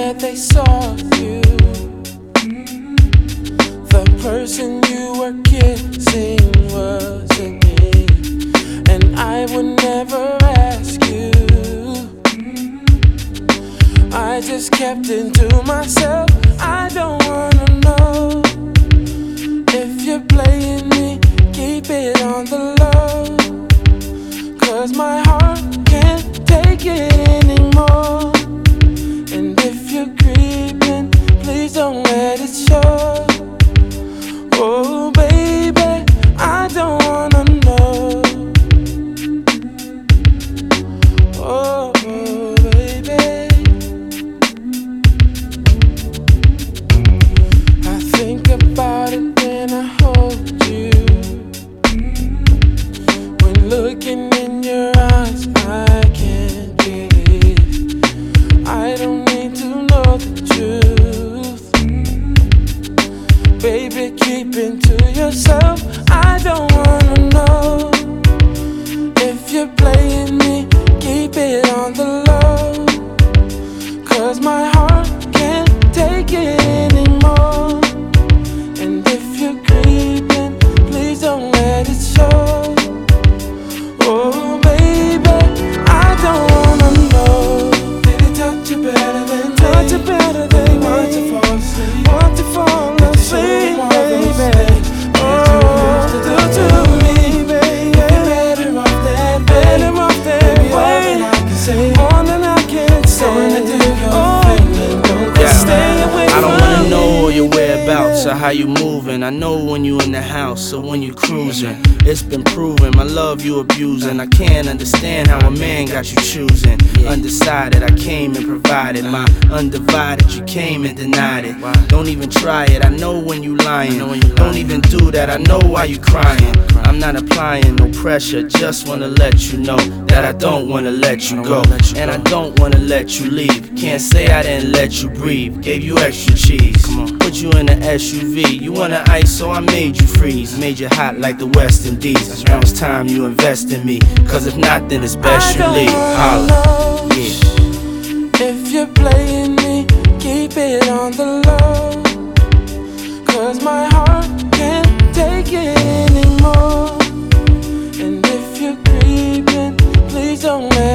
that they saw you. The person you were kissing wasn't me, and I would never ask you. I just kept it to myself. I don't wanna know if you're playing me. Keep it on the low, 'cause my heart can't take it anymore. And if you're creeping, please don't let it show. Oh baby, I don't wanna know. Oh baby, I think about it when I hold you. When looking in your eyes, I can't believe. I don't need to know the truth. Baby, keep it to yourself. I don't wanna know if you're playing me. Keep it on the low, 'cause my heart can't take it anymore. And if you're creeping, please don't let it show. Oh baby, I don't wanna know. Did he touch you better than me? Touch you better than me? Want to fall asleep? Want to fall asleep, baby? Oh, do to me, baby. You're better off that way. Better off that way. More than I can say. I don't wanna know your whereabouts or how you moving. I know when you in the house or when you cruising. It's been proven, my love you abusing. I can't understand how a man got you choosing. Undecided, I came and provided my undivided. You came and denied it. Don't even try it, I know when you lying. Don't even do that, I know why you crying. I'm not applying no pressure, just wanna let you know that I don't wanna let you go. And I don't wanna let you leave. Can't say I didn't let you breathe. Gave you extra cheese, put you in an SUV. You wanna ice, so I made you freeze. Made you hot like the West Indies. Now it's time you invest in me, 'cause if not, then it's best you leave. Holla. If you're playing me, keep it on the low, 'cause my heart can't take it anymore. And if you're creeping, please don't let